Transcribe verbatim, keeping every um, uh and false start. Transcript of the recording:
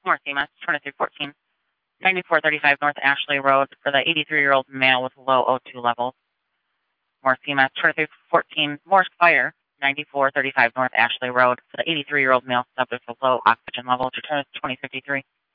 North E M S, twenty-three fourteen, ninety-four thirty-five North Ashley Road for the eighty-three-year-old male with low O two levels. Morse E M S, twenty-three fourteen, Morse Fire, ninety-four thirty-five North Ashley Road for the eighty-three-year-old male subject with low oxygen levels. Return is twenty fifty-three.